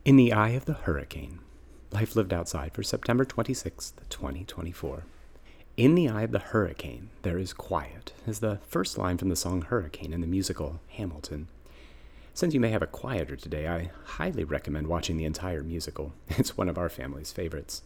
In the Eye of the Hurricane. Life lived outside for September 26th, 2024. In the eye of the hurricane, there is quiet, is the first line from the song Hurricane in the musical Hamilton. Since you may have a quieter today, I highly recommend watching the entire musical. It's one of our family's favorites.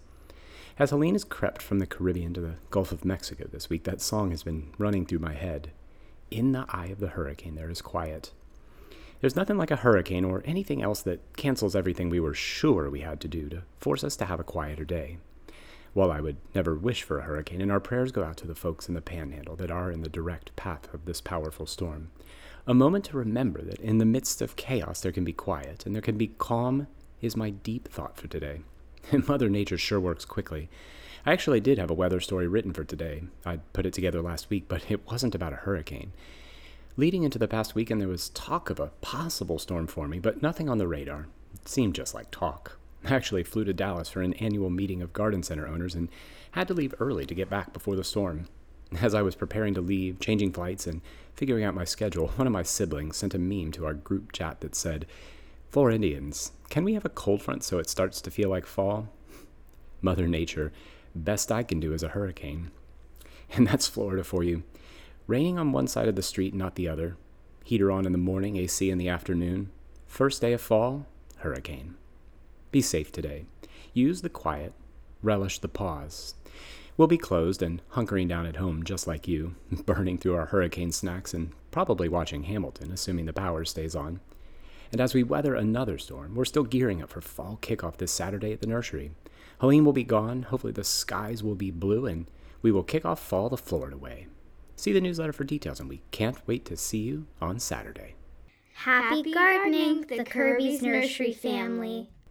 As Helene has crept from the Caribbean to the Gulf of Mexico this week, that song has been running through my head. In the eye of the hurricane, there is quiet. There's nothing like a hurricane or anything else that cancels everything we were sure we had to do to force us to have a quieter day. While I would never wish for a hurricane, and our prayers go out to the folks in the Panhandle that are in the direct path of this powerful storm, a moment to remember that in the midst of chaos there can be quiet and there can be calm is my deep thought for today. And Mother Nature sure works quickly. I actually did have a weather story written for today. I'd put it together last week, but it wasn't about a hurricane. Leading into the past weekend, there was talk of a possible storm forming, but nothing on the radar. It seemed just like talk. I actually flew to Dallas for an annual meeting of garden center owners and had to leave early to get back before the storm. As I was preparing to leave, changing flights, and figuring out my schedule, one of my siblings sent a meme to our group chat that said, "For Indians, can we have a cold front so it starts to feel like fall?" Mother Nature, best I can do is a hurricane. And that's Florida for you. Raining on one side of the street, not the other. Heater on in the morning, AC in the afternoon. First day of fall, hurricane. Be safe today. Use the quiet. Relish the pause. We'll be closed and hunkering down at home just like you, burning through our hurricane snacks and probably watching Hamilton, assuming the power stays on. And as we weather another storm, we're still gearing up for fall kickoff this Saturday at the nursery. Helene will be gone, hopefully the skies will be blue, and we will kick off fall the Florida way. See the newsletter for details, and we can't wait to see you on Saturday. Happy gardening, the Kirby's Nursery family.